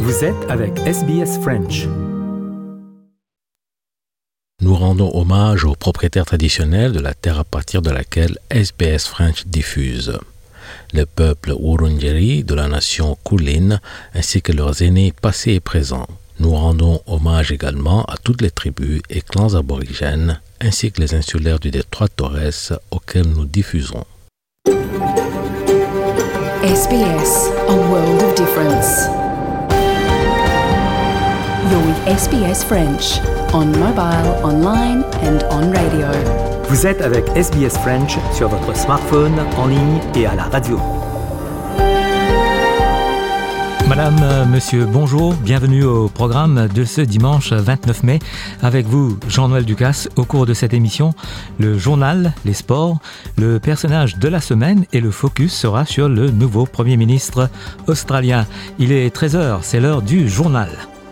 Vous êtes avec SBS French. Nous rendons hommage aux propriétaires traditionnels de la terre à partir de laquelle SBS French diffuse. Le peuple Wurundjeri de la nation Kulin ainsi que leurs aînés passés et présents. Nous rendons hommage également à toutes les tribus et clans aborigènes ainsi que les insulaires du détroit Torres auxquels nous diffusons. SBS, a world of difference. You're with SBS French, on mobile, online and on radio. Vous êtes avec SBS French sur votre smartphone, en ligne et à la radio. Madame, monsieur, bonjour, bienvenue au programme de ce dimanche 29 mai. Avec vous, Jean-Noël Ducasse, au cours de cette émission, le journal, les sports, le personnage de la semaine et le focus sera sur le nouveau Premier ministre australien. Il est 13h, c'est l'heure du journal.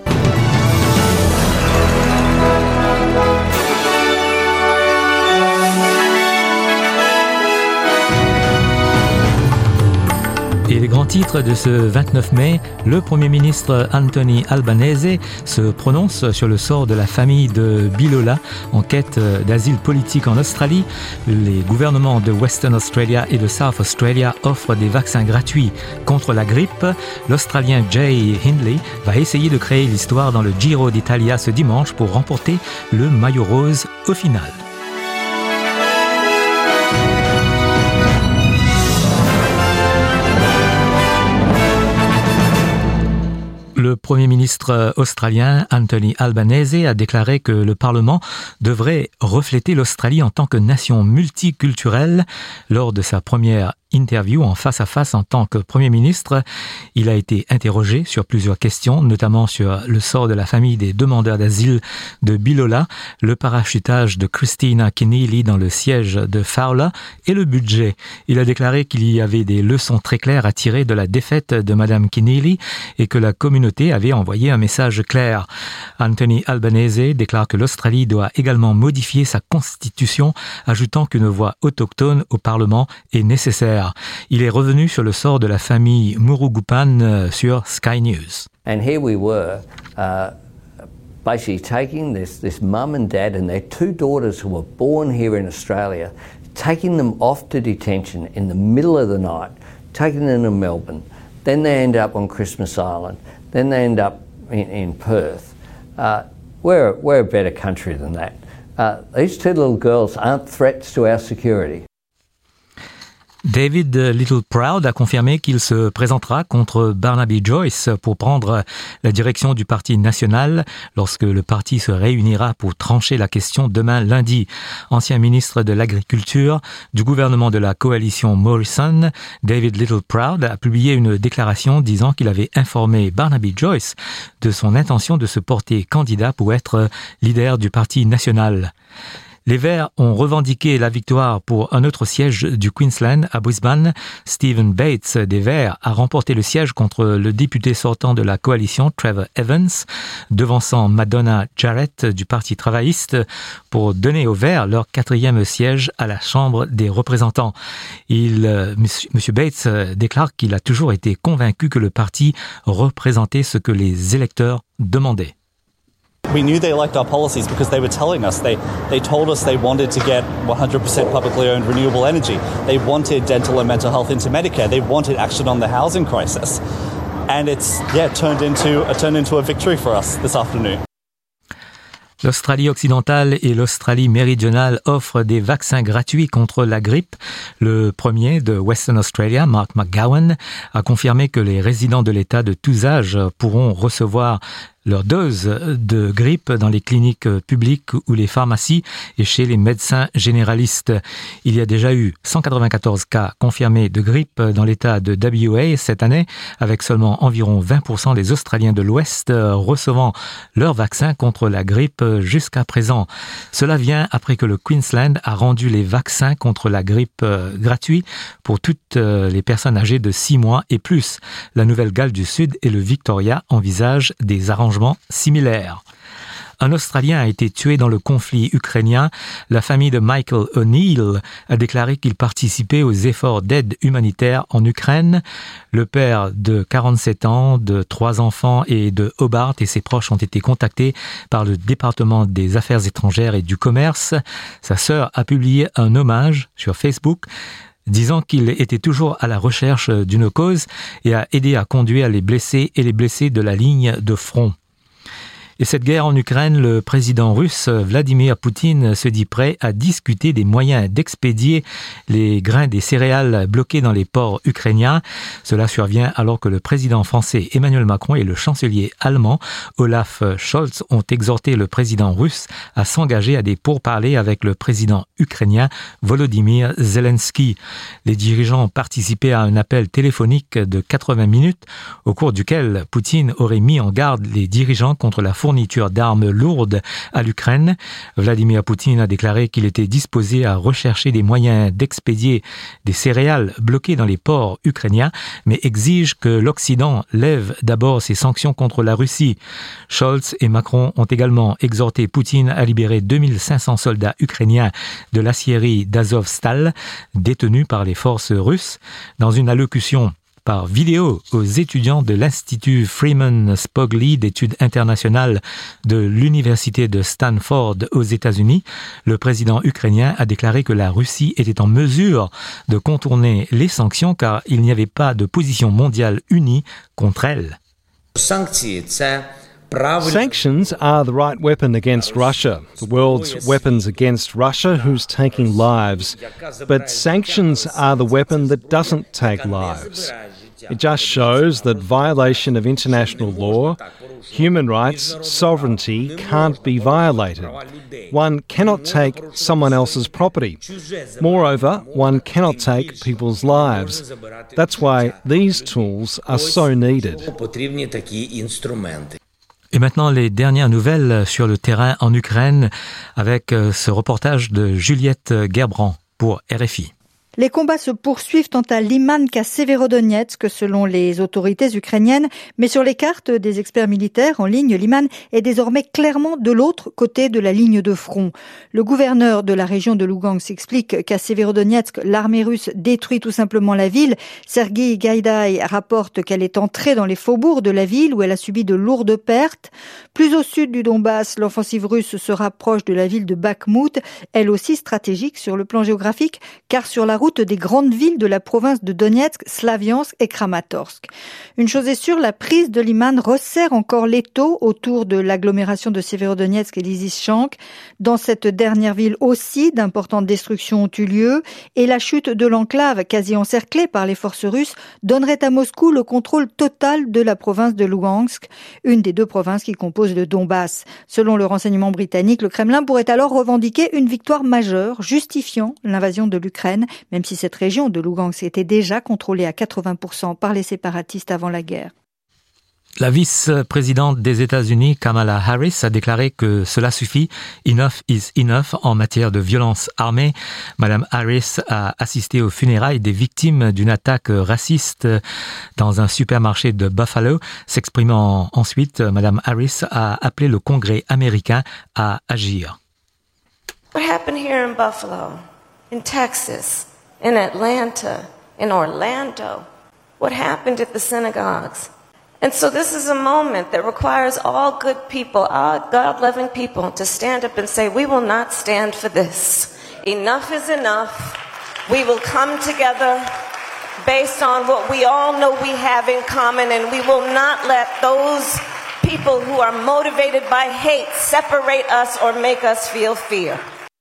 Et les grands titres de ce 29 mai, le Premier ministre Anthony Albanese se prononce sur le sort de la famille de Bilola en quête d'asile politique en Australie. Les gouvernements de Western Australia et de South Australia offrent des vaccins gratuits contre la grippe. L'Australien Jay Hindley va essayer de créer l'histoire dans le Giro d'Italia ce dimanche pour remporter le maillot rose au final. Le Premier ministre australien Anthony Albanese a déclaré que le Parlement devrait refléter l'Australie en tant que nation multiculturelle. Lors de sa première interview en face à face en tant que Premier ministre, il a été interrogé sur plusieurs questions, notamment sur le sort de la famille des demandeurs d'asile de Bilola, le parachutage de Christina Keneally dans le siège de Fowler et le budget. Il a déclaré qu'il y avait des leçons très claires à tirer de la défaite de Madame Keneally et que la communauté avait envoyé un message clair. Anthony Albanese déclare que l'Australie doit également modifier sa constitution, ajoutant qu'une voix autochtone au Parlement est nécessaire. Il est revenu sur le sort de la famille Murugupan sur Sky News. And here we were, basically taking this mum and dad and their two daughters who were born here in Australia, taking them off to detention in the middle of the night, taking them to Melbourne. Then they end up on Christmas Island. Then they end up in Perth. We're a better country than that. These two little girls aren't threats to our security. David Littleproud a confirmé qu'il se présentera contre Barnaby Joyce pour prendre la direction du Parti national lorsque le parti se réunira pour trancher la question demain lundi. Ancien ministre de l'Agriculture du gouvernement de la coalition Morrison, David Littleproud a publié une déclaration disant qu'il avait informé Barnaby Joyce de son intention de se porter candidat pour être leader du Parti national. Les Verts ont revendiqué la victoire pour un autre siège du Queensland à Brisbane. Stephen Bates des Verts a remporté le siège contre le député sortant de la coalition Trevor Evans, devançant Madonna Jarrett du Parti travailliste pour donner aux Verts leur 4e siège à la Chambre des représentants. Monsieur Bates déclare qu'il a toujours été convaincu que le parti représentait ce que les électeurs demandaient. We knew they liked our policies because they were telling us. They told us they wanted to get 100% publicly owned renewable energy. They wanted dental and mental health into Medicare. They wanted action on the housing crisis. And it's turned into a victory for us this afternoon. L'Australie occidentale et l'Australie méridionale offrent des vaccins gratuits contre la grippe. Le premier de Western Australia, Mark McGowan, a confirmé que les résidents de l'État de tous âges pourront recevoir leur dose de grippe dans les cliniques publiques ou les pharmacies et chez les médecins généralistes. Il y a déjà eu 194 cas confirmés de grippe dans l'état de WA cette année, avec seulement environ 20% des Australiens de l'Ouest recevant leur vaccin contre la grippe jusqu'à présent. Cela vient après que le Queensland a rendu les vaccins contre la grippe gratuits pour toutes les personnes âgées de 6 mois et plus. La Nouvelle-Galles du Sud et le Victoria envisagent des arrangements similaires. Un Australien a été tué dans le conflit ukrainien. La famille de Michael O'Neill a déclaré qu'il participait aux efforts d'aide humanitaire en Ukraine. Le père de 47 ans, de 3 enfants et de Hobart et ses proches ont été contactés par le département des Affaires étrangères et du commerce. Sa sœur a publié un hommage sur Facebook disant qu'il était toujours à la recherche d'une cause et a aidé à conduire les blessés et les blessés de la ligne de front. Et cette guerre en Ukraine, le président russe Vladimir Poutine se dit prêt à discuter des moyens d'expédier les grains des céréales bloqués dans les ports ukrainiens. Cela survient alors que le président français Emmanuel Macron et le chancelier allemand Olaf Scholz ont exhorté le président russe à s'engager à des pourparlers avec le président ukrainien Volodymyr Zelensky. Les dirigeants ont participé à un appel téléphonique de 80 minutes au cours duquel Poutine aurait mis en garde les dirigeants contre la fourniture d'armes lourdes à l'Ukraine. Vladimir Poutine a déclaré qu'il était disposé à rechercher des moyens d'expédier des céréales bloquées dans les ports ukrainiens, mais exige que l'Occident lève d'abord ses sanctions contre la Russie. Scholz et Macron ont également exhorté Poutine à libérer 2500 soldats ukrainiens de l'aciérie d'Azovstal, détenus par les forces russes. Dans une allocution par vidéo aux étudiants de l'Institut Freeman Spogli d'études internationales de l'Université de Stanford aux États-Unis, le président ukrainien a déclaré que la Russie était en mesure de contourner les sanctions car il n'y avait pas de position mondiale unie contre elle. Sanctions are the right weapon against Russia, the world's weapons against Russia who's taking lives. But sanctions are the weapon that doesn't take lives. It just shows that violation of international law, human rights, sovereignty can't be violated. One cannot take someone else's property. Moreover, one cannot take people's lives. That's why these tools are so needed. Et maintenant, les dernières nouvelles sur le terrain en Ukraine avec ce reportage de Juliette Gerbrand pour RFI. Les combats se poursuivent tant à Liman qu'à Severodonetsk selon les autorités ukrainiennes, mais sur les cartes des experts militaires en ligne, Liman est désormais clairement de l'autre côté de la ligne de front. Le gouverneur de la région de Lugansk explique qu'à Severodonetsk, l'armée russe détruit tout simplement la ville. Sergueï Gaïdaï rapporte qu'elle est entrée dans les faubourgs de la ville où elle a subi de lourdes pertes. Plus au sud du Donbass, l'offensive russe se rapproche de la ville de Bakhmout, elle aussi stratégique sur le plan géographique, car sur la route des grandes villes de la province de Donetsk, Slaviansk et Kramatorsk. Une chose est sûre, la prise de Liman resserre encore l'étau autour de l'agglomération de Severodonetsk et Lysychansk. Dans cette dernière ville aussi, d'importantes destructions ont eu lieu et la chute de l'enclave, quasi encerclée par les forces russes, donnerait à Moscou le contrôle total de la province de Luhansk, une des deux provinces qui composent le Donbass. Selon le renseignement britannique, le Kremlin pourrait alors revendiquer une victoire majeure, justifiant l'invasion de l'Ukraine, même si cette région de Lugansk était déjà contrôlée à 80% par les séparatistes avant la guerre. La vice-présidente des États-Unis, Kamala Harris, a déclaré que cela suffit, enough is enough en matière de violence armée. Madame Harris a assisté aux funérailles des victimes d'une attaque raciste dans un supermarché de Buffalo. S'exprimant ensuite, Madame Harris a appelé le Congrès américain à agir. What happened here in Buffalo, in Texas, in Atlanta, in Orlando? What happened at the synagogues? And so this is a moment that requires all good people, all God-loving people, to stand up and say, we will not stand for this. Enough is enough. We will come together based on what we all know we have in common, and we will not let those people who are motivated by hate separate us or make us feel fear.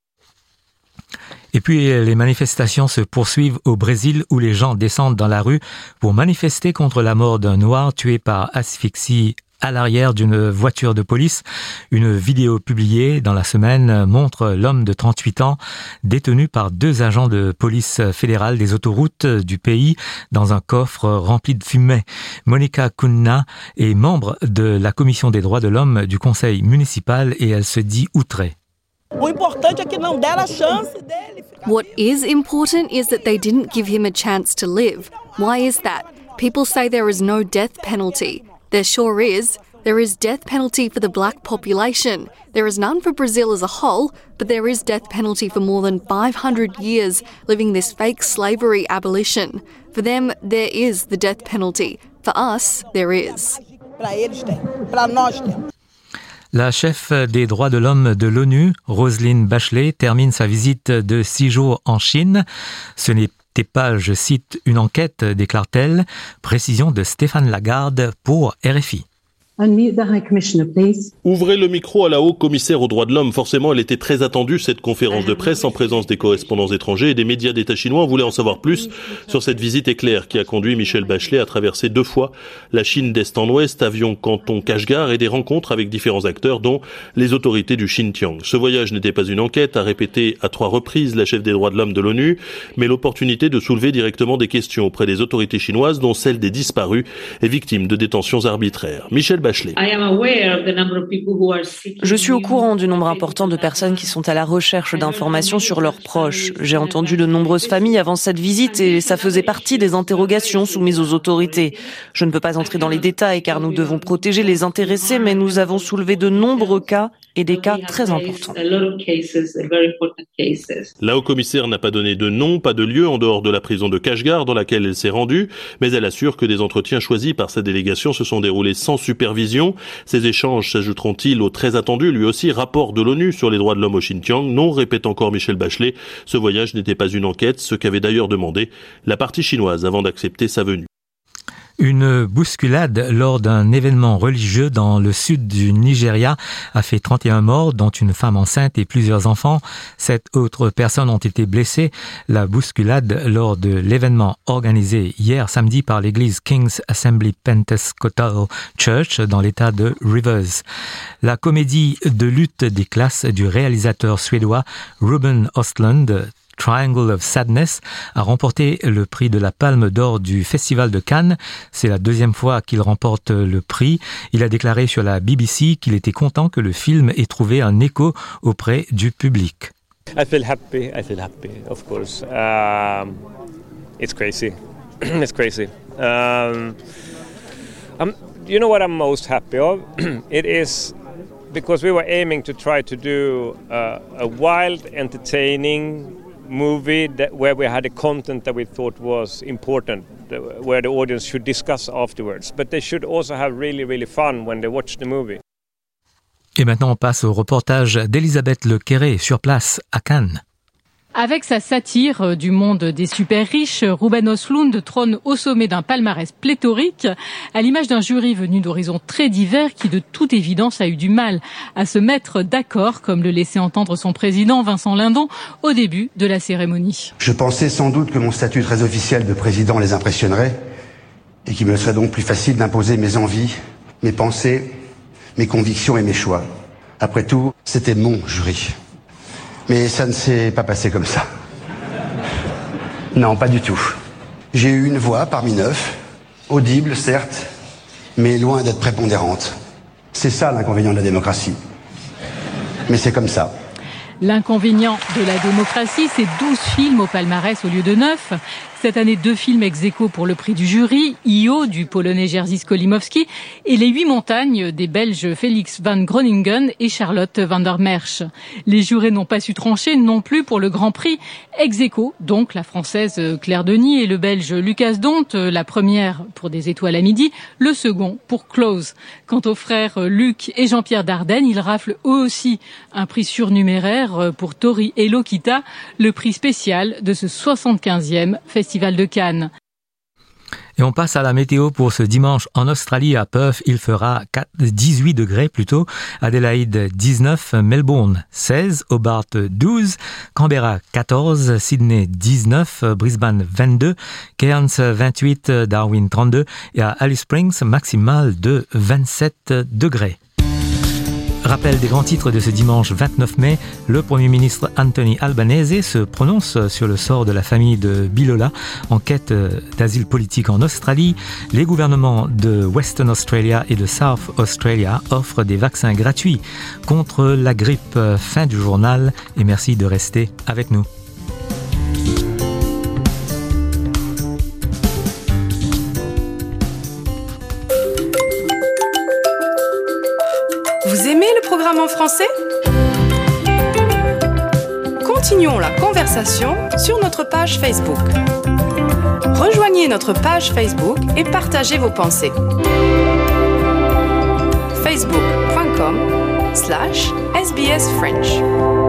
Et puis, les manifestations se poursuivent au Brésil où les gens descendent dans la rue pour manifester contre la mort d'un noir tué par asphyxie à l'arrière d'une voiture de police. Une vidéo publiée dans la semaine montre l'homme de 38 ans détenu par 2 agents de police fédérale des autoroutes du pays dans un coffre rempli de fumée. Monica Cunha est membre de la commission des droits de l'homme du conseil municipal et elle se dit outrée. What is important is that they didn't give him a chance to live. Why is that? People say there is no death penalty. There sure is. There is death penalty for the black population. There is none for Brazil as a whole, but there is death penalty for more than 500 years living this fake slavery abolition. For them, there is the death penalty. For us, there is. La chef des droits de l'homme de l'ONU, Roselyne Bachelet, termine sa visite de 6 jours en Chine. Ce n'était pas, je cite, une enquête, déclare-t-elle. Précision de Stéphane Lagarde pour RFI. Ouvrez le micro à la haut-commissaire aux droits de l'homme. Forcément, elle était très attendue, cette conférence de presse en présence des correspondants étrangers et des médias d'État chinois. On voulait en savoir plus sur cette visite éclair qui a conduit Michelle Bachelet à traverser 2 fois la Chine d'est en ouest, avion canton Kashgar et des rencontres avec différents acteurs, dont les autorités du Xinjiang. Ce voyage n'était pas une enquête, a répété à 3 reprises la chef des droits de l'homme de l'ONU, mais l'opportunité de soulever directement des questions auprès des autorités chinoises, dont celle des disparus et victimes de détentions arbitraires. Michelle Bachelet. Je suis au courant du nombre important de personnes qui sont à la recherche d'informations sur leurs proches. J'ai entendu de nombreuses familles avant cette visite et ça faisait partie des interrogations soumises aux autorités. Je ne peux pas entrer dans les détails car nous devons protéger les intéressés, mais nous avons soulevé de nombreux cas et des cas très importants. La haut-commissaire n'a pas donné de nom, pas de lieu en dehors de la prison de Kashgar dans laquelle elle s'est rendue, mais elle assure que des entretiens choisis par sa délégation se sont déroulés sans supervision. Ces échanges s'ajouteront-ils au très attendu, lui aussi, rapport de l'ONU sur les droits de l'homme au Xinjiang? Non, répète encore Michelle Bachelet, ce voyage n'était pas une enquête, ce qu'avait d'ailleurs demandé la partie chinoise avant d'accepter sa venue. Une bousculade lors d'un événement religieux dans le sud du Nigeria a fait 31 morts, dont une femme enceinte et plusieurs enfants. 7 autres personnes ont été blessées. La bousculade lors de l'événement organisé hier samedi par l'église King's Assembly Pentecostal Church dans l'état de Rivers. La comédie de lutte des classes du réalisateur suédois Ruben Östlund, Triangle of Sadness, a remporté le prix de la Palme d'Or du Festival de Cannes. C'est la 2e fois qu'il remporte le prix. Il a déclaré sur la BBC qu'il était content que le film ait trouvé un écho auprès du public. I feel happy, of course. It's crazy. It's crazy. You know what I'm most happy of? It is because we were aiming to try to do a wild, entertaining movie where we had a content that we thought was important, where the audience should discuss afterwards. But they should also have really, really fun when they watch the movie. Et maintenant, on passe au reportage d'Elisabeth Le Quéré sur place à Cannes. Avec sa satire du monde des super riches, Ruben Östlund trône au sommet d'un palmarès pléthorique, à l'image d'un jury venu d'horizons très divers qui, de toute évidence, a eu du mal à se mettre d'accord, comme le laissait entendre son président Vincent Lindon au début de la cérémonie. Je pensais sans doute que mon statut très officiel de président les impressionnerait et qu'il me serait donc plus facile d'imposer mes envies, mes pensées, mes convictions et mes choix. Après tout, c'était mon jury. Mais ça ne s'est pas passé comme ça. Non, pas du tout. J'ai eu une voix parmi 9, audible certes, mais loin d'être prépondérante. C'est ça l'inconvénient de la démocratie. Mais c'est comme ça. L'inconvénient de la démocratie, c'est 12 films au palmarès au lieu de 9. Cette année, 2 films ex-aequo pour le prix du jury, Io du Polonais Jerzy Skolimowski et Les 8 montagnes des Belges Félix van Groningen et Charlotte van der Merch. Les jurés n'ont pas su trancher non plus pour le Grand Prix ex-aequo, donc la Française Claire Denis et le Belge Lucas Dont, la première pour Des étoiles à midi, le second pour Close. Quant aux frères Luc et Jean-Pierre Dardenne, ils raflent eux aussi un prix surnuméraire pour Tori et Lokita, le prix spécial de ce 75e Festival de Cannes. Et on passe à la météo pour ce dimanche en Australie. À Perth, il fera 18 degrés plutôt. Adélaïde 19, Melbourne 16, Hobart 12, Canberra 14, Sydney 19, Brisbane 22, Cairns 28, Darwin 32 et à Alice Springs maximal de 27 degrés. Rappel des grands titres de ce dimanche 29 mai, le Premier ministre Anthony Albanese se prononce sur le sort de la famille de Bilola en quête d'asile politique en Australie. Les gouvernements de Western Australia et de South Australia offrent des vaccins gratuits contre la grippe. Fin du journal et merci de rester avec nous. le programme en français ? Continuons la conversation sur notre page Facebook. Rejoignez notre page Facebook et partagez vos pensées. facebook.com/SBS French.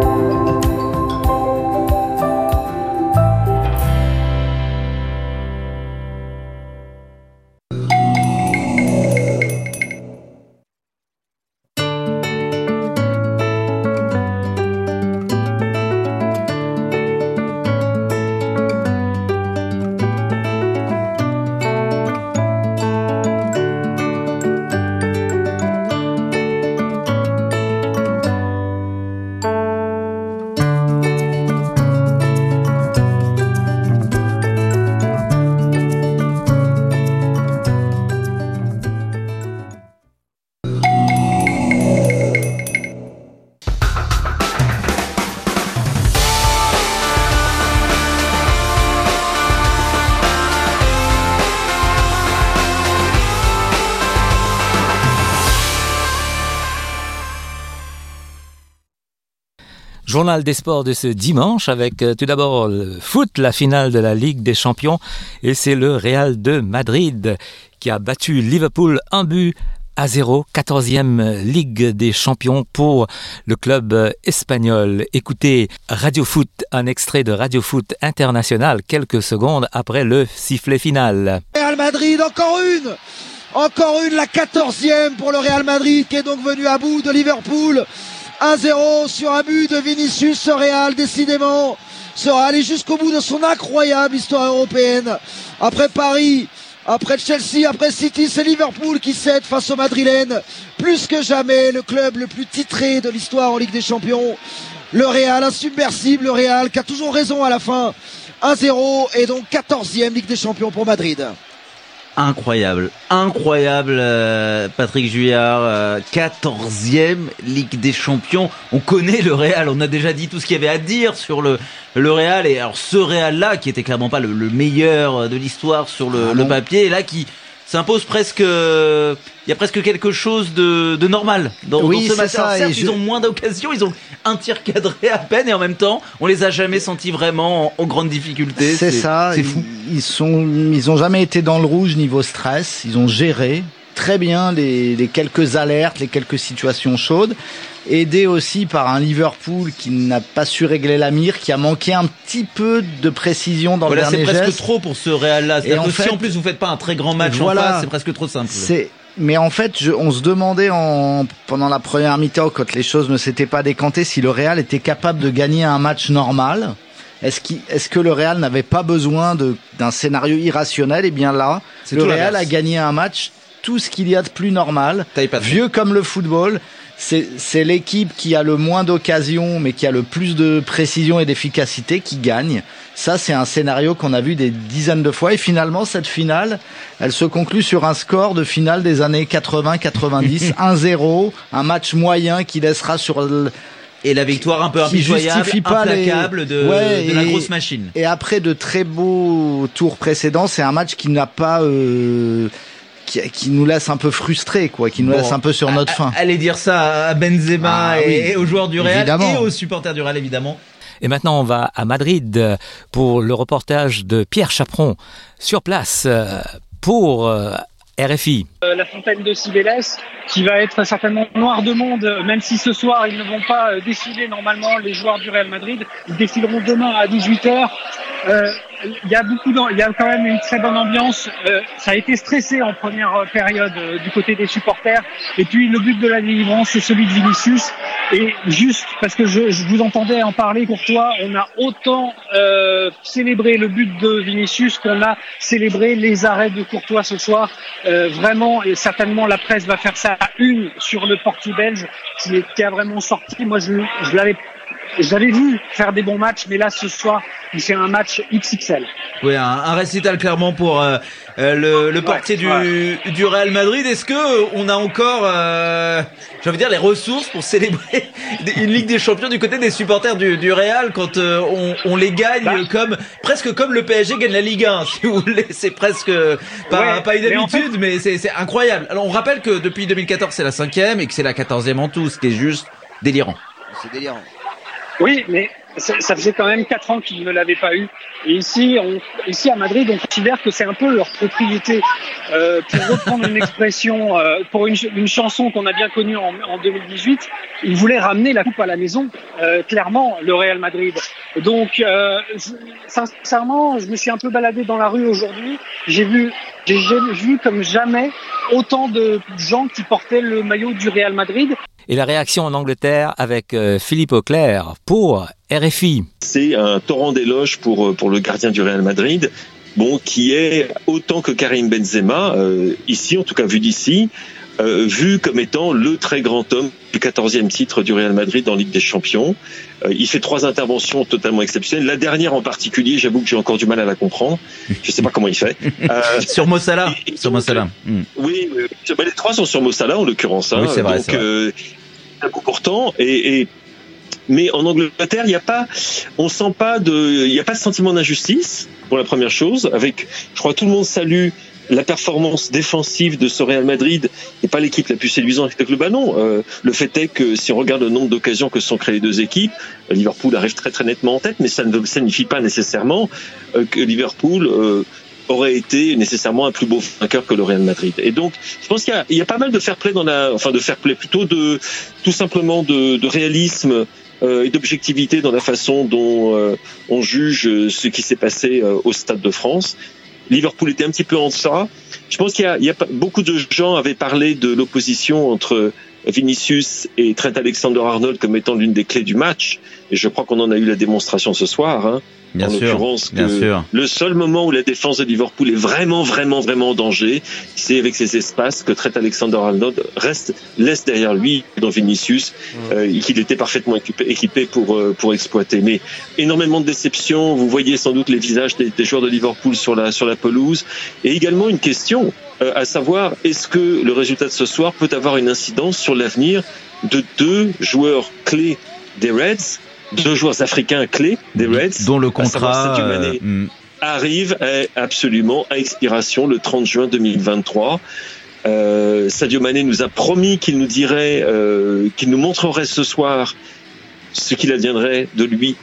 Journal des sports de ce dimanche avec tout d'abord le foot, la finale de la Ligue des Champions. Et c'est le Real de Madrid qui a battu Liverpool 1-0, 14e Ligue des Champions pour le club espagnol. Écoutez Radio Foot, un extrait de Radio Foot International quelques secondes après le sifflet final. Real Madrid, encore une, la 14e pour le Real Madrid qui est donc venu à bout de Liverpool. 1-0 sur un but de Vinicius. Ce Real, décidément, sera allé jusqu'au bout de son incroyable histoire européenne. Après Paris, après Chelsea, après City, c'est Liverpool qui cède face aux Madrilènes. Plus que jamais, le club le plus titré de l'histoire en Ligue des Champions. Le Real, insubmersible, le Real qui a toujours raison à la fin. 1-0 et donc 14e Ligue des Champions pour Madrid. Incroyable, Patrick Juillard, 14e Ligue des Champions. On connaît le Real, on a déjà dit tout ce qu'il y avait à dire sur le Real. Et alors ce Real-là, qui était clairement pas le meilleur de l'histoire sur le papier, et là qui s'impose presque. Il y a presque quelque chose de normal dans ce match. Certes, ils ont moins d'occasions, ils ont un tir cadré à peine, et en même temps, on les a jamais sentis vraiment en grande difficulté. C'est fou. Ils ont jamais été dans le rouge niveau stress. Ils ont géré très bien les quelques alertes, les quelques situations chaudes. Aidé aussi par un Liverpool qui n'a pas su régler la mire, qui a manqué un petit peu de précision dans le dernier geste. C'est presque trop pour ce Real-là. C'est-à-dire que si en plus vous faites pas un très grand match en face, c'est presque trop simple. Mais en fait, on se demandait pendant la première mi-temps, quand les choses ne s'étaient pas décantées, si le Real était capable de gagner un match normal. Est-ce que le Real n'avait pas besoin d'un scénario irrationnel? Et bien là, le Real a gagné un match, tout ce qu'il y a de plus normal, vieux comme le football. C'est l'équipe qui a le moins d'occasions, mais qui a le plus de précision et d'efficacité qui gagne. Ça, c'est un scénario qu'on a vu des dizaines de fois. Et finalement, cette finale, elle se conclut sur un score de finale des années 80-90, 1-0, un match moyen qui laissera sur... Et la victoire un peu impitoyable, implacable de la grosse machine. Et après de très beaux tours précédents, c'est un match qui n'a pas... qui nous laisse un peu frustrés, qui nous laisse un peu sur notre faim. Allez dire ça à Benzema et aux joueurs du Real et aux supporters du Real, évidemment. Et maintenant, on va à Madrid pour le reportage de Pierre Chaperon sur place pour RFI. La fontaine de Cibeles, qui va être certainement noire de monde, même si ce soir, ils ne vont pas défiler normalement, les joueurs du Real Madrid. Ils défileront demain à 18h. Il y a quand même une très bonne ambiance. Ça a été stressé en première période du côté des supporters. Et puis le but de la délivrance, c'est celui de Vinicius. Et juste parce que je vous entendais en parler, Courtois, on a autant célébré le but de Vinicius qu'on a célébré les arrêts de Courtois ce soir. Vraiment, et certainement la presse va faire ça à une sur le portugais belge qui a vraiment sorti. Moi, je l'avais j'avais vu faire des bons matchs, mais là ce soir, il fait un match XXL. Oui, un récital clairement pour le portier du Real Madrid. Est-ce que on a encore, j'ai envie de dire, les ressources pour célébrer une Ligue des Champions du côté des supporters du Real quand on les gagne presque comme le PSG gagne la Ligue 1, si vous voulez. C'est presque pas une habitude, mais c'est incroyable. Alors on rappelle que depuis 2014 c'est la 5e et que c'est la 14e en tout, ce qui est juste délirant. C'est délirant. Oui, mais ça faisait quand même 4 ans qu'ils ne l'avaient pas eu. Et ici à Madrid, on considère que c'est un peu leur propriété. Pour reprendre une expression, pour une chanson qu'on a bien connue en 2018, ils voulaient ramener la coupe à la maison, clairement, le Real Madrid. Donc, sincèrement, je me suis un peu baladé dans la rue aujourd'hui. J'ai vu comme jamais autant de gens qui portaient le maillot du Real Madrid. Et la réaction en Angleterre avec Philippe Auclair pour RFI. C'est un torrent d'éloges pour le gardien du Real Madrid, qui est autant que Karim Benzema, ici, en tout cas vu d'ici, vu comme étant le très grand homme du 14e titre du Real Madrid en Ligue des Champions. Il fait 3 interventions totalement exceptionnelles. La dernière en particulier, j'avoue que j'ai encore du mal à la comprendre. Je sais pas comment il fait. Sur Mo Salah. Oui, les 3 sont sur Mo Salah en l'occurrence. Oui, c'est vrai. Un coup pourtant. Mais en Angleterre, il n'y a pas de sentiment d'injustice pour la première chose. Je crois que tout le monde salue la performance défensive de ce Real Madrid et pas l'équipe la plus séduisante avec le ballon. Le fait est que si on regarde le nombre d'occasions que se sont créées les deux équipes, Liverpool arrive très très nettement en tête, mais ça ne signifie pas nécessairement que Liverpool aurait été nécessairement un plus beau vainqueur que le Real Madrid. Et donc, je pense qu'il y a pas mal de fair play de fair play plutôt tout simplement de réalisme et d'objectivité dans la façon dont on juge ce qui s'est passé au Stade de France. Liverpool était un petit peu en deçà. Je pense qu'il y a beaucoup de gens avaient parlé de l'opposition entre Vinicius et Trent Alexander-Arnold comme étant l'une des clés du match. Et je crois qu'on en a eu la démonstration ce soir. Bien en l'occurrence, le seul moment où la défense de Liverpool est vraiment en danger, c'est avec ces espaces que Trent Alexander-Arnold laisse derrière lui dans Vinicius, qu'il était parfaitement équipé pour exploiter. Mais énormément de déceptions. Vous voyez sans doute les visages des joueurs de Liverpool sur la pelouse. Et également une question, à savoir, est-ce que le résultat de ce soir peut avoir une incidence sur l'avenir de 2 joueurs clés des Reds, 2 joueurs africains clés des Reds, dont le contrat Sadio Mané arrive absolument à expiration le 30 juin 2023. Sadio Mané nous a promis qu'il nous dirait, qu'il nous montrerait ce soir ce qu'il adviendrait de lui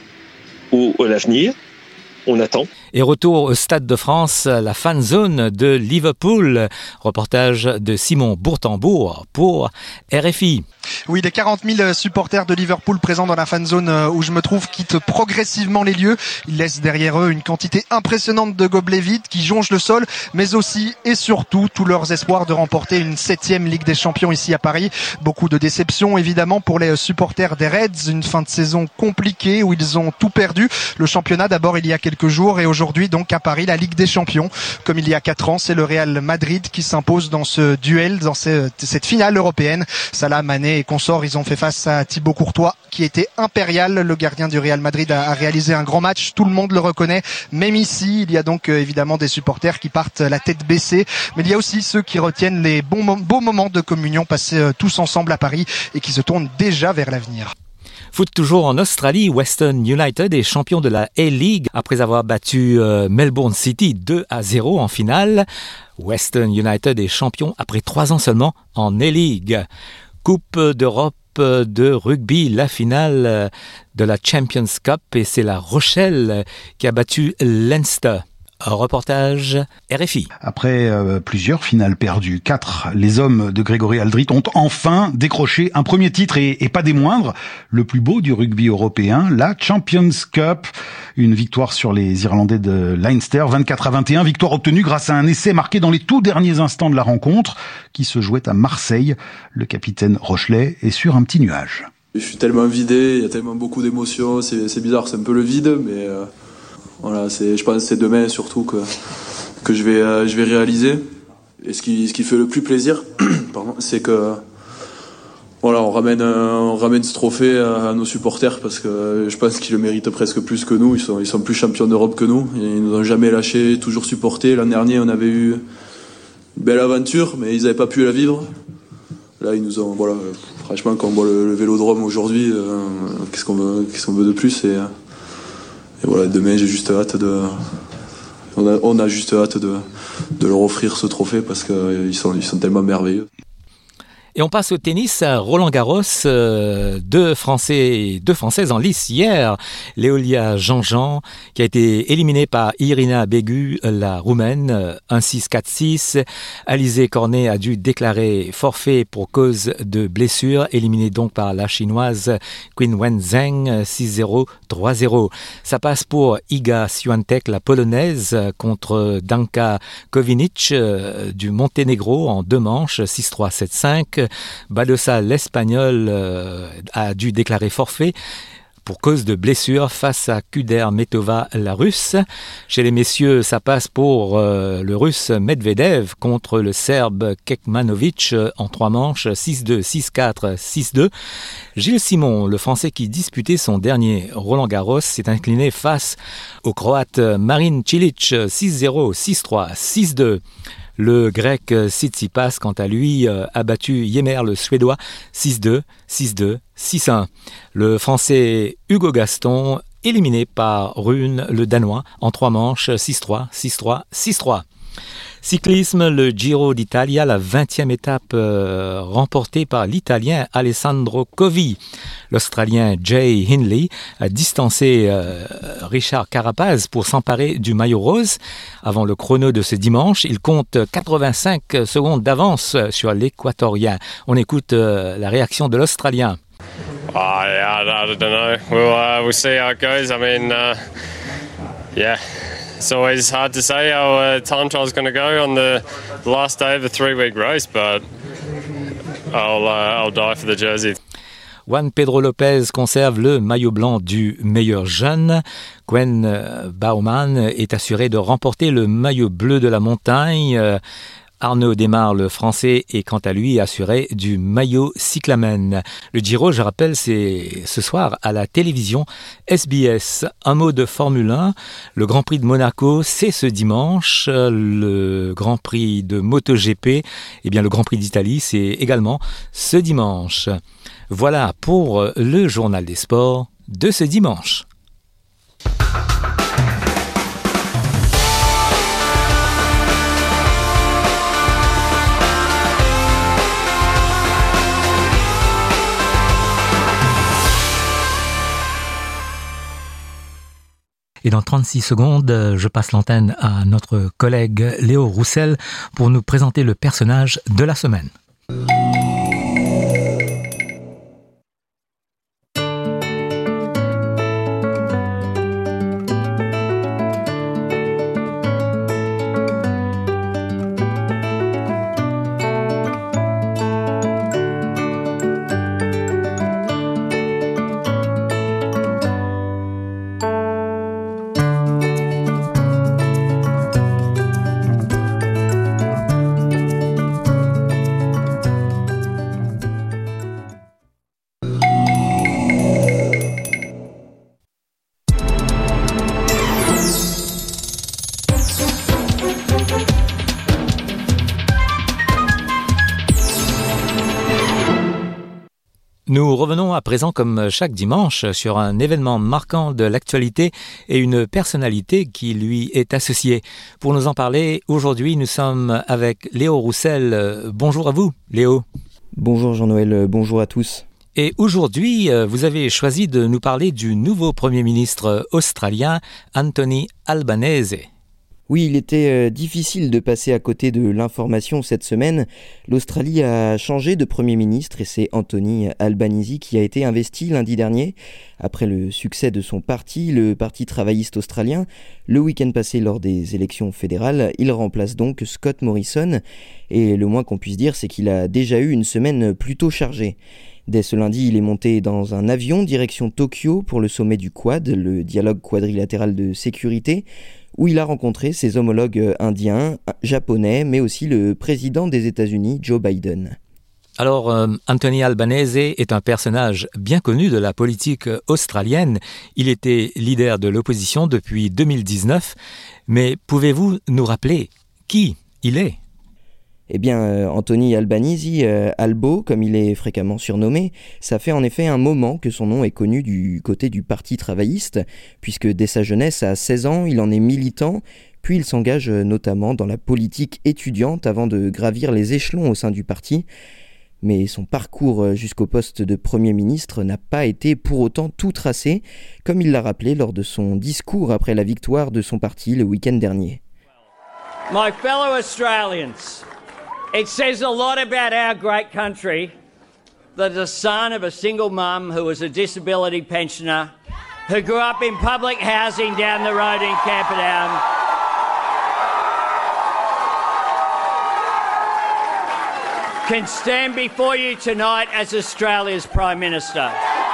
à l'avenir. On attend. Et retour au Stade de France, la fan zone de Liverpool. Reportage de Simon Bourtambour pour RFI. Oui, les 40 000 supporters de Liverpool présents dans la fan zone où je me trouve quittent progressivement les lieux. Ils laissent derrière eux une quantité impressionnante de gobelets vides qui jonchent le sol, mais aussi et surtout tous leurs espoirs de remporter une 7e Ligue des Champions ici à Paris. Beaucoup de déceptions évidemment pour les supporters des Reds, une fin de saison compliquée où ils ont tout perdu. Le championnat d'abord il y a quelques jours et aujourd'hui donc à Paris la Ligue des Champions. Comme il y a 4 ans, c'est le Real Madrid qui s'impose dans ce duel, dans cette finale européenne. Salah, Mané et consorts, ils ont fait face à Thibaut Courtois qui était impérial. Le gardien du Real Madrid a réalisé un grand match, tout le monde le reconnaît. Même ici, il y a donc évidemment des supporters qui partent la tête baissée, mais il y a aussi ceux qui retiennent les beaux moments de communion passés tous ensemble à Paris et qui se tournent déjà vers l'avenir. Foot toujours en Australie, Western United est champion de la A-League après avoir battu Melbourne City 2-0 en finale. Western United est champion après 3 ans seulement en A-League. Coupe d'Europe de rugby, la finale de la Champions Cup et c'est La Rochelle qui a battu Leinster. Un reportage RFI. Après plusieurs finales perdues, 4, les hommes de Grégory Aldrit ont enfin décroché un premier titre et pas des moindres, le plus beau du rugby européen, la Champions Cup. Une victoire sur les Irlandais de Leinster, 24-21, victoire obtenue grâce à un essai marqué dans les tout derniers instants de la rencontre qui se jouait à Marseille. Le capitaine Rochelet est sur un petit nuage. Je suis tellement vidé, il y a tellement beaucoup d'émotions, c'est bizarre, c'est un peu le vide, mais... Voilà, je pense que c'est demain surtout que je vais réaliser. Et ce qui fait le plus plaisir, c'est que Voilà, on ramène ce trophée à nos supporters parce que je pense qu'ils le méritent presque plus que nous. Ils sont plus champions d'Europe que nous. Ils nous ont jamais lâchés, toujours supportés. L'an dernier, on avait eu une belle aventure, mais ils n'avaient pas pu la vivre. Là, ils nous ont, voilà, franchement, quand on voit le Vélodrome aujourd'hui, qu'est-ce qu'on veut de plus et voilà, demain, j'ai juste hâte on a juste hâte de leur offrir ce trophée parce qu'ils sont tellement merveilleux. Et on passe au tennis. Roland Garros, deux Françaises en lice hier. Léolia Jean-Jean, qui a été éliminée par Irina Begu, la Roumaine, 1-6, 4-6. Alizé Cornet a dû déclarer forfait pour cause de blessure, éliminée donc par la Chinoise Qin Wenzheng, 6-0, 3-0. Ça passe pour Iga Swiatek, la Polonaise, contre Danka Kovinic du Monténégro en 2 manches, 6-3, 7-5. Badosa, l'Espagnol, a dû déclarer forfait pour cause de blessure face à Kudermetova, la Russe. Chez les messieurs, ça passe pour le Russe Medvedev contre le Serbe Kekmanovic en 3 manches, 6-2, 6-4, 6-2. Gilles Simon, le Français qui disputait son dernier Roland Garros, s'est incliné face au Croate Marin Cilic, 6-0, 6-3, 6-2. Le Grec Tsitsipas, quant à lui, a battu Ymer, le Suédois, 6-2, 6-2, 6-1. Le Français Hugo Gaston, éliminé par Rune, le Danois, en 3 manches, 6-3, 6-3, 6-3. Cyclisme, le Giro d'Italia, la 20e étape remportée par l'Italien Alessandro Covi. L'Australien Jay Hindley a distancé Richard Carapaz pour s'emparer du maillot rose. Avant le chrono de ce dimanche, il compte 85 secondes d'avance sur l'Équatorien. On écoute la réaction de l'Australien. I don't know. We'll see how it goes. I mean, yeah. It's always hard to say how a time trial's going to go on the last day of a 3-week race, but I'll die for the jersey. Juan Pedro Lopez conserve le maillot blanc du meilleur jeune. Gwen Baumann est assuré de remporter le maillot bleu de la montagne. Arnaud Desmar, le Français, est quant à lui assuré du maillot cyclamen. Le Giro, je rappelle, c'est ce soir à la télévision SBS. Un mot de Formule 1. Le Grand Prix de Monaco, c'est ce dimanche. Le Grand Prix de MotoGP, eh bien le Grand Prix d'Italie, c'est également ce dimanche. Voilà pour le journal des sports de ce dimanche. Et dans 36 secondes, je passe l'antenne à notre collègue Léo Roussel pour nous présenter le personnage de la semaine. Nous revenons à présent comme chaque dimanche sur un événement marquant de l'actualité et une personnalité qui lui est associée. Pour nous en parler, aujourd'hui nous sommes avec Léo Roussel. Bonjour à vous, Léo. Bonjour Jean-Noël, bonjour à tous. Et aujourd'hui, vous avez choisi de nous parler du nouveau Premier ministre australien, Anthony Albanese. Oui, il était difficile de passer à côté de l'information cette semaine. L'Australie a changé de Premier ministre et c'est Anthony Albanese qui a été investi lundi dernier. Après le succès de son parti, le Parti travailliste australien, le week-end passé lors des élections fédérales, il remplace donc Scott Morrison. Et le moins qu'on puisse dire, c'est qu'il a déjà eu une semaine plutôt chargée. Dès ce lundi, il est monté dans un avion direction Tokyo pour le sommet du Quad, le dialogue quadrilatéral de sécurité, où il a rencontré ses homologues indiens, japonais, mais aussi le président des États-Unis, Joe Biden. Alors, Anthony Albanese est un personnage bien connu de la politique australienne. Il était leader de l'opposition depuis 2019. Mais pouvez-vous nous rappeler qui il est ? Eh bien, Anthony Albanese, Albo, comme il est fréquemment surnommé, ça fait en effet un moment que son nom est connu du côté du Parti travailliste, puisque dès sa jeunesse, à 16 ans, il en est militant, puis il s'engage notamment dans la politique étudiante avant de gravir les échelons au sein du parti. Mais son parcours jusqu'au poste de Premier ministre n'a pas été pour autant tout tracé, comme il l'a rappelé lors de son discours après la victoire de son parti le week-end dernier. My fellow Australians, it says a lot about our great country that the son of a single mum who was a disability pensioner, who grew up in public housing down the road in Camperdown, can stand before you tonight as Australia's Prime Minister.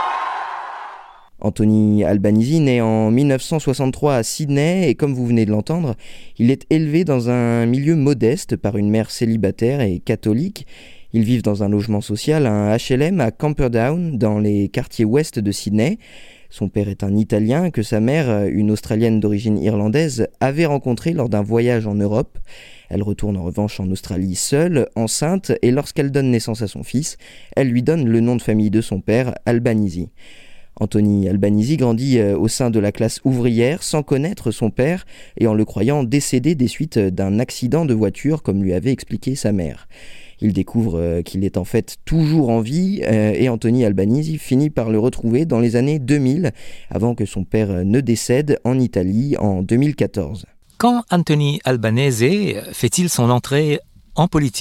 Anthony Albanese naît en 1963 à Sydney et comme vous venez de l'entendre, il est élevé dans un milieu modeste par une mère célibataire et catholique. Ils vivent dans un logement social, un HLM à Camperdown, dans les quartiers ouest de Sydney. Son père est un Italien que sa mère, une Australienne d'origine irlandaise, avait rencontré lors d'un voyage en Europe. Elle retourne en revanche en Australie seule, enceinte, et lorsqu'elle donne naissance à son fils, elle lui donne le nom de famille de son père, Albanese. Anthony Albanese grandit au sein de la classe ouvrière sans connaître son père et en le croyant décédé des suites d'un accident de voiture comme lui avait expliqué sa mère. Il découvre qu'il est en fait toujours en vie et Anthony Albanese finit par le retrouver dans les années 2000 avant que son père ne décède en Italie en 2014. Quand Anthony Albanese fait-il son entrée en politique ?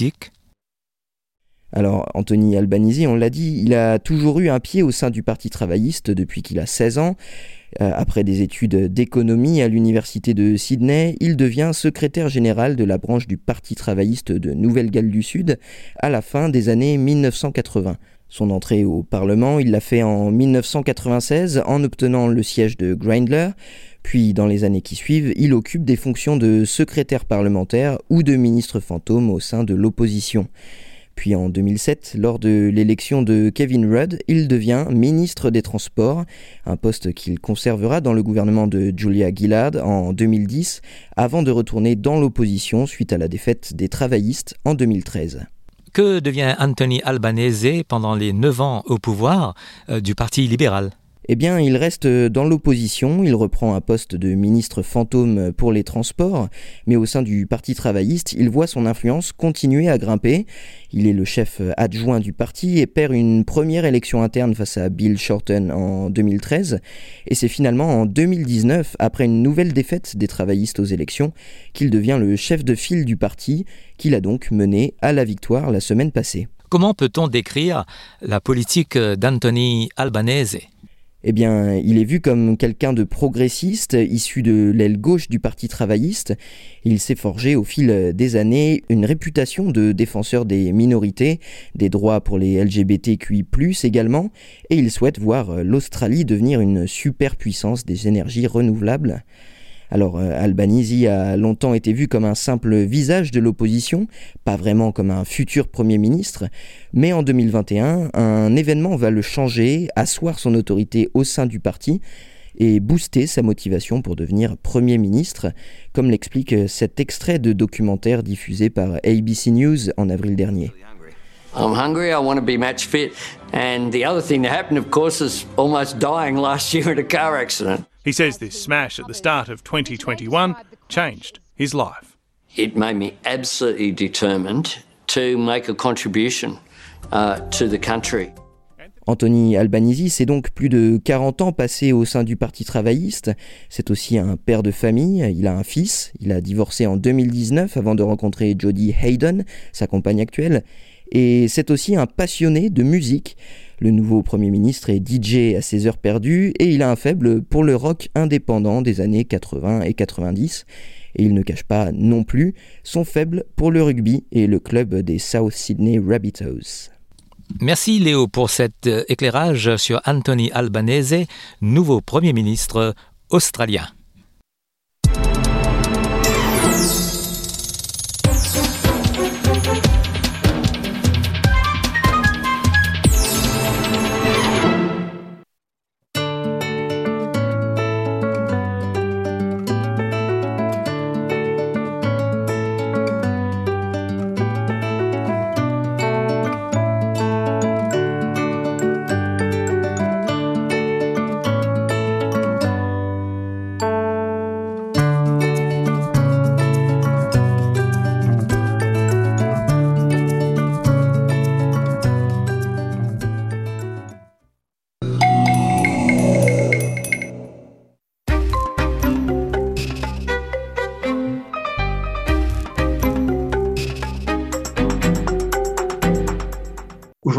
Alors, Anthony Albanese, on l'a dit, il a toujours eu un pied au sein du Parti travailliste depuis qu'il a 16 ans. Après des études d'économie à l'université de Sydney, il devient secrétaire général de la branche du Parti travailliste de Nouvelle-Galles du Sud à la fin des années 1980. Son entrée au Parlement, il l'a fait en 1996 en obtenant le siège de Grindler. Puis, dans les années qui suivent, il occupe des fonctions de secrétaire parlementaire ou de ministre fantôme au sein de l'opposition. Puis en 2007, lors de l'élection de Kevin Rudd, il devient ministre des Transports, un poste qu'il conservera dans le gouvernement de Julia Gillard en 2010, avant de retourner dans l'opposition suite à la défaite des travaillistes en 2013. Que devient Anthony Albanese pendant les 9 ans au pouvoir du Parti libéral ? Eh bien, il reste dans l'opposition, il reprend un poste de ministre fantôme pour les transports, mais au sein du Parti travailliste, il voit son influence continuer à grimper. Il est le chef adjoint du parti et perd une première élection interne face à Bill Shorten en 2013. Et c'est finalement en 2019, après une nouvelle défaite des travaillistes aux élections, qu'il devient le chef de file du parti, qu'il a donc mené à la victoire la semaine passée. Comment peut-on décrire la politique d'Anthony Albanese ? Eh bien, il est vu comme quelqu'un de progressiste, issu de l'aile gauche du Parti travailliste. Il s'est forgé au fil des années une réputation de défenseur des minorités, des droits pour les LGBTQI+, également, et il souhaite voir l'Australie devenir une superpuissance des énergies renouvelables. Alors, Albanese a longtemps été vu comme un simple visage de l'opposition, pas vraiment comme un futur Premier ministre, mais en 2021, un événement va le changer, asseoir son autorité au sein du parti et booster sa motivation pour devenir Premier ministre, comme l'explique cet extrait de documentaire diffusé par ABC News en avril dernier. I'm hungry, I want to be match fit, and the other thing that happened, of course, is almost dying last year in a car accident. He says this smash at the start of 2021 changed his life. It made me absolutely determined to make a contribution to the country. Anthony Albanese, c'est donc plus de 40 ans passés au sein du Parti travailliste. C'est aussi un père de famille, il a un fils, il a divorcé en 2019 avant de rencontrer Jodie Hayden, sa compagne actuelle. Et c'est aussi un passionné de musique. Le nouveau Premier ministre est DJ à ses heures perdues et il a un faible pour le rock indépendant des années 80 et 90. Et il ne cache pas non plus son faible pour le rugby et le club des South Sydney Rabbitohs. Merci Léo pour cet éclairage sur Anthony Albanese, nouveau Premier ministre australien.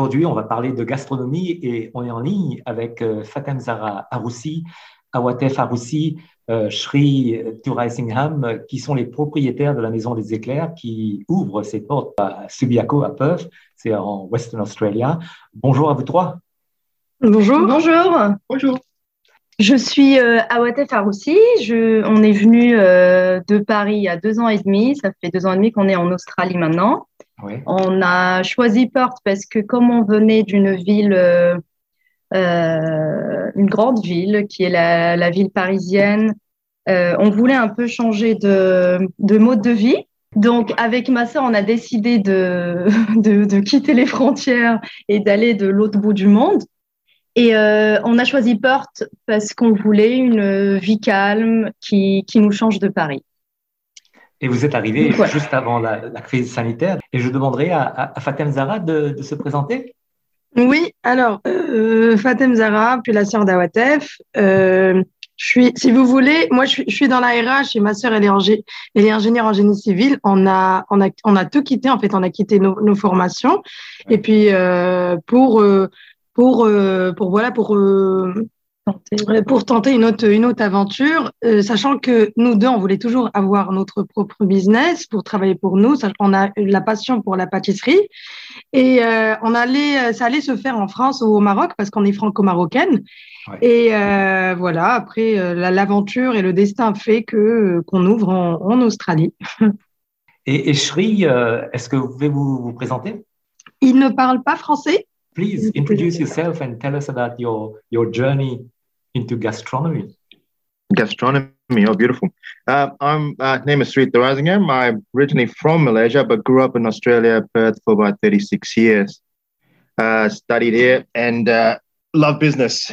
aujourd'hui, on va parler de gastronomie et on est en ligne avec Fatem Zahra Aroussi, Awatef Aroussi, Shri Thuraisingham, qui sont les propriétaires de la Maison des Éclairs qui ouvre ses portes à Subiaco, à Perth, c'est en Western Australia. Bonjour à vous trois. Bonjour. Bonjour. Bonjour. Je suis Awatef Aroussi. On est venu de Paris il y a 2 ans et demi. Ça fait 2 ans et demi qu'on est en Australie maintenant. Oui. On a choisi Perth parce que comme on venait d'une ville, une grande ville qui est la ville parisienne, on voulait un peu changer de mode de vie. Donc, avec ma sœur, on a décidé de quitter les frontières et d'aller de l'autre bout du monde. Et on a choisi Perth parce qu'on voulait une vie calme qui nous change de Paris. Et vous êtes arrivé juste avant la crise sanitaire. Et je demanderai à Fatem Zahra de se présenter. Oui, alors, Fatem Zahra, puis la sœur d'Awatef. Si vous voulez, moi, je suis dans la RH et ma sœur, elle est ingénieure en génie civil. On a tout quitté, en fait, on a quitté nos formations. Ouais. Et puis, pour tenter une autre aventure, sachant que nous deux, on voulait toujours avoir notre propre business pour travailler pour nous. On a la passion pour la pâtisserie et ça allait se faire en France ou au Maroc parce qu'on est franco-marocaine. Ouais. Et voilà, après, l'aventure et le destin fait qu'on ouvre en Australie. Et Shri, est-ce que vous pouvez vous présenter? Il ne parle pas français. Please introduce yourself and tell us about your journey into gastronomy. Gastronomy, oh, beautiful. My name is Shri Thuraisingham. I'm originally from Malaysia, but grew up in Australia, Perth, for about 36 years. Studied here and love business.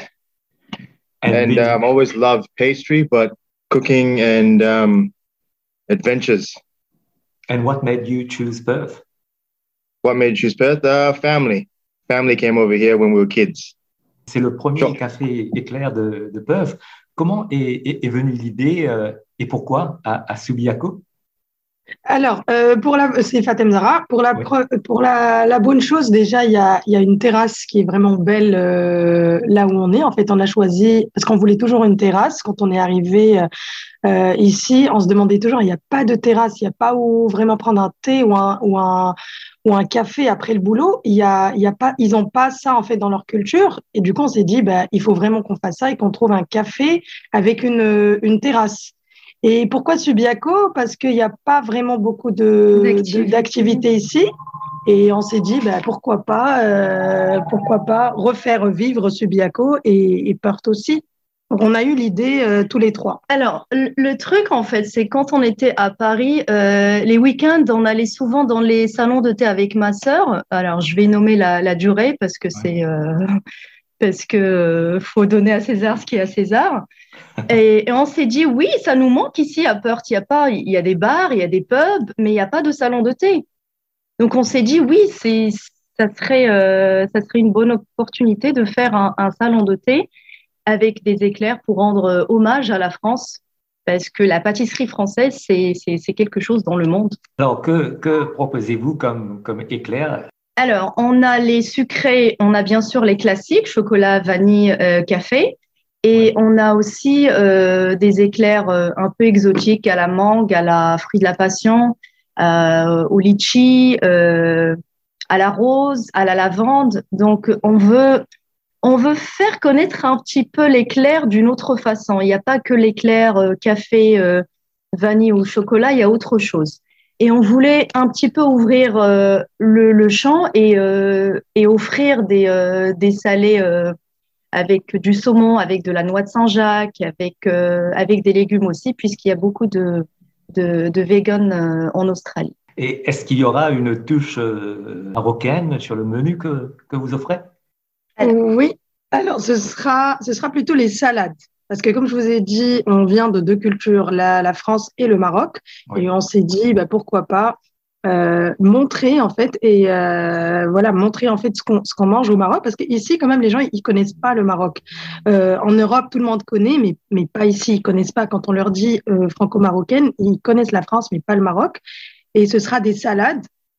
And always loved pastry, but cooking and adventures. And what made you choose Perth? What made you choose Perth? Family. Family came over here when we were kids. C'est le premier café éclair de Perth. Comment est venue l'idée et pourquoi à Subiaco? Alors, c'est Fatem Zahra. Pour la bonne chose, déjà, il y a une terrasse qui est vraiment belle là où on est. En fait, on a choisi, parce qu'on voulait toujours une terrasse. Quand on est arrivé ici, on se demandait toujours, il n'y a pas de terrasse, il n'y a pas où vraiment prendre un thé ou un café après le boulot. Ils n'ont pas ça en fait dans leur culture. Et du coup, on s'est dit, il faut vraiment qu'on fasse ça et qu'on trouve un café avec une terrasse. Et pourquoi Subiaco? Parce qu'il n'y a pas vraiment beaucoup d'activités ici. Et on s'est dit, pourquoi pas refaire vivre Subiaco et Perth aussi. Donc, on a eu l'idée tous les trois. Alors, le truc, en fait, c'est quand on était à Paris, les week-ends, on allait souvent dans les salons de thé avec ma sœur. Alors, je vais nommer la durée parce que parce que faut donner à César ce qui est à César. Et on s'est dit, oui, ça nous manque ici à Perth. Il y a des bars, il y a des pubs, mais il n'y a pas de salon de thé. Donc, on s'est dit, oui, ça serait une bonne opportunité de faire un salon de thé avec des éclairs pour rendre hommage à la France, parce que la pâtisserie française, c'est quelque chose dans le monde. Alors, que proposez-vous comme éclairs? Alors, on a les sucrés, on a bien sûr les classiques, chocolat, vanille, café, et on a aussi des éclairs un peu exotiques à la mangue, à la fruit de la passion, au litchi, à la rose, à la lavande. Donc, on veut faire connaître un petit peu l'éclair d'une autre façon. Il n'y a pas que l'éclair café, vanille ou chocolat, il y a autre chose. Et on voulait un petit peu ouvrir le champ et offrir des salés avec du saumon, avec de la noix de Saint-Jacques, avec des légumes aussi, puisqu'il y a beaucoup de véganes en Australie. Et est-ce qu'il y aura une touche marocaine sur le menu que vous offrez? Oui, alors ce sera plutôt les salades. Parce que comme je vous ai dit, on vient de 2 cultures, la France et le Maroc. Oui. Et on s'est dit, pourquoi pas montrer en fait montrer en fait ce qu'on mange au Maroc, parce qu'ici quand même les gens ils connaissent pas le Maroc. En Europe tout le monde connaît, mais pas ici, ils connaissent pas. Quand on leur dit franco-marocaine, ils connaissent la France mais pas le Maroc. Et ce sera des salades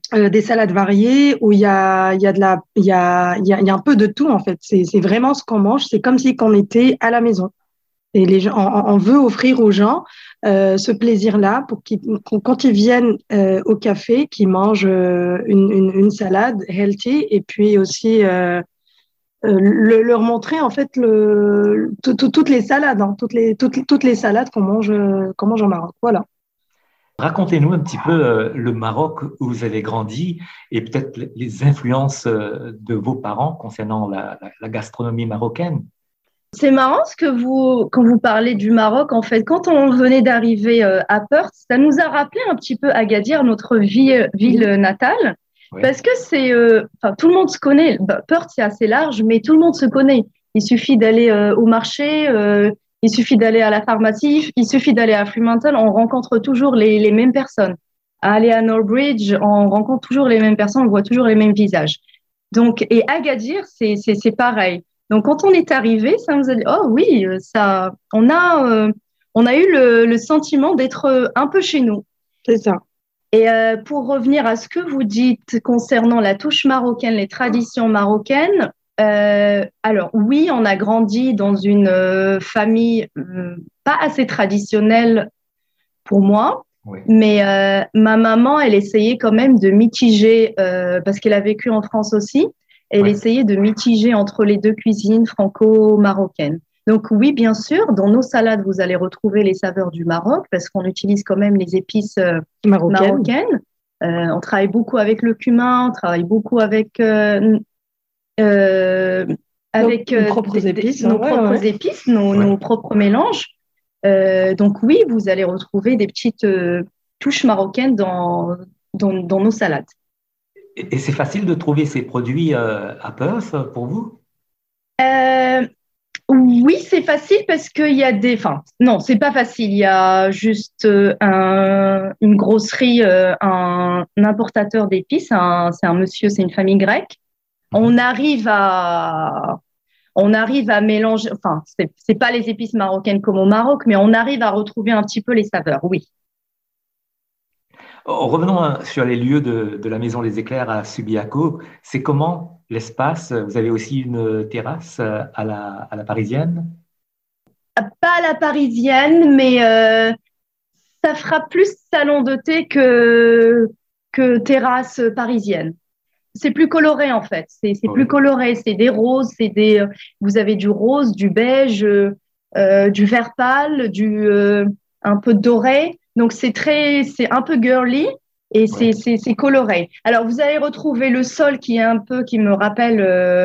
des salades variées où il y a un peu de tout en fait. C'est vraiment ce qu'on mange. C'est comme si qu'on était à la maison. Et les gens, on veut offrir aux gens ce plaisir-là pour quand ils viennent au café, qu'ils mangent une salade healthy et puis aussi leur montrer en fait toutes les salades, hein, toutes les salades qu'on mange en Maroc. Voilà. Racontez-nous un petit peu le Maroc où vous avez grandi et peut-être les influences de vos parents concernant la gastronomie marocaine. C'est marrant quand vous parlez du Maroc, en fait, quand on venait d'arriver à Perth, ça nous a rappelé un petit peu Agadir, notre ville natale, parce que tout le monde se connaît. Perth, c'est assez large, mais tout le monde se connaît. Il suffit d'aller au marché, il suffit d'aller à la pharmacie, il suffit d'aller à Fremantle, on rencontre toujours les mêmes personnes. Aller à Northbridge, on rencontre toujours les mêmes personnes, on voit toujours les mêmes visages. Donc, et Agadir, c'est pareil. Donc, quand on est arrivé, ça nous a dit, oh oui, on a eu le sentiment d'être un peu chez nous. C'est ça. Et pour revenir à ce que vous dites concernant la touche marocaine, les traditions marocaines, alors oui, on a grandi dans une famille pas assez traditionnelle pour moi, mais ma maman, elle essayait quand même de mitiger, parce qu'elle a vécu en France aussi, elle essayait de mitiger entre les deux cuisines franco-marocaines. Donc oui, bien sûr, dans nos salades, vous allez retrouver les saveurs du Maroc parce qu'on utilise quand même les épices marocaines. On travaille beaucoup avec le cumin, on travaille beaucoup avec nos propres épices, nos propres mélanges. Donc oui, vous allez retrouver des petites touches marocaines dans nos salades. Et c'est facile de trouver ces produits à Perth pour vous? Oui, c'est facile parce qu'il y a non, c'est pas facile. Il y a juste une grosserie, un importateur d'épices. C'est un monsieur, c'est une famille grecque. On arrive à mélanger. Enfin, c'est pas les épices marocaines comme au Maroc, mais on arrive à retrouver un petit peu les saveurs. Oui. Revenons sur les lieux de la Maison Les Éclairs à Subiaco. C'est comment l'espace? Vous avez aussi une terrasse à la parisienne? Pas à la parisienne, mais ça fera plus salon de thé que terrasse parisienne. C'est plus coloré en fait. C'est plus coloré. C'est des roses, vous avez du rose, du beige, du vert pâle, un peu doré. Donc, c'est un peu girly et c'est coloré. Alors, vous allez retrouver le sol qui me rappelle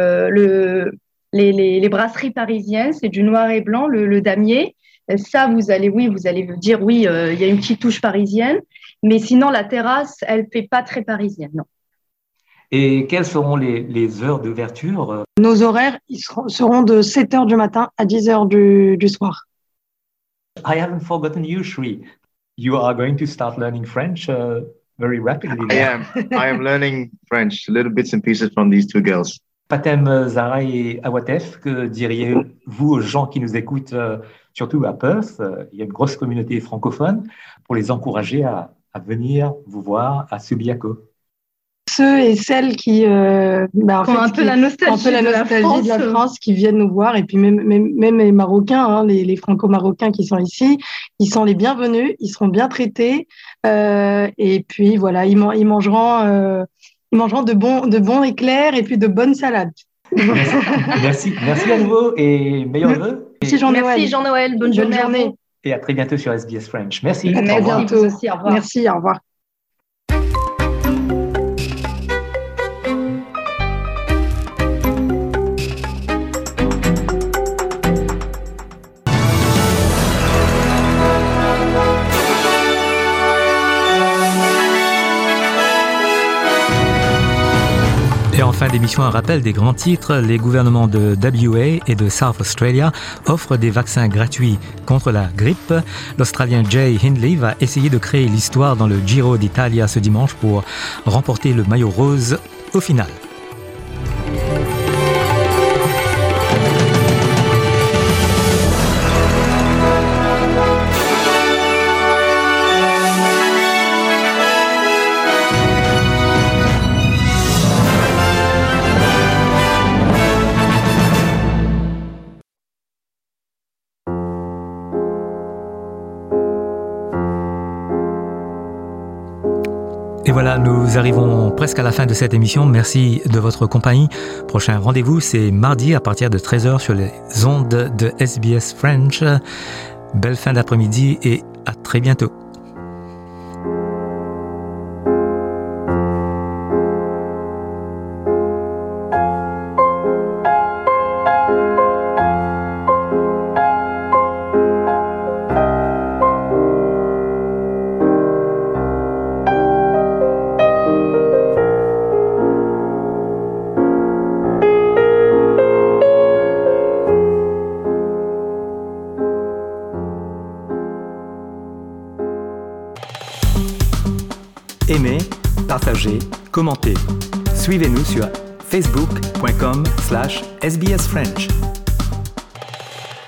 les brasseries parisiennes. C'est du noir et blanc, le damier. Ça, vous allez me dire, oui, il y a une petite touche parisienne. Mais sinon, la terrasse, elle ne fait pas très parisienne, non. Et quelles seront les heures d'ouverture? Nos horaires seront de 7h du matin à 10h du soir. I haven't forgotten you, Shri. You are going to start learning French very rapidly. I am learning French, little bits and pieces from these two girls. Fatem Zahra et Awatef, que diriez-vous aux gens qui nous écoutent, surtout à Perth? Il y a une grosse communauté francophone, pour les encourager à venir vous voir à Subiaco. Ceux et celles qui ont un peu la nostalgie de la France, qui viennent nous voir, et puis même les Marocains, hein, les Franco-Marocains qui sont ici, ils sont les bienvenus, ils seront bien traités, et puis voilà, ils mangeront de bons éclairs et puis de bonnes salades. Merci à nouveau et meilleurs vœux. Merci Jean-Noël, bonne journée. Et à très bientôt sur SBS French. Merci. À bientôt. Merci, au revoir. Et en fin d'émission, un rappel des grands titres. Les gouvernements de WA et de South Australia offrent des vaccins gratuits contre la grippe. L'Australien Jay Hindley va essayer de créer l'histoire dans le Giro d'Italia ce dimanche pour remporter le maillot rose au final. Et voilà, nous arrivons presque à la fin de cette émission. Merci de votre compagnie. Prochain rendez-vous, c'est mardi à partir de 13h sur les ondes de SBS French. Belle fin d'après-midi et à très bientôt. Aimez, partagez, commentez. Suivez-nous sur facebook.com/sbsfrench.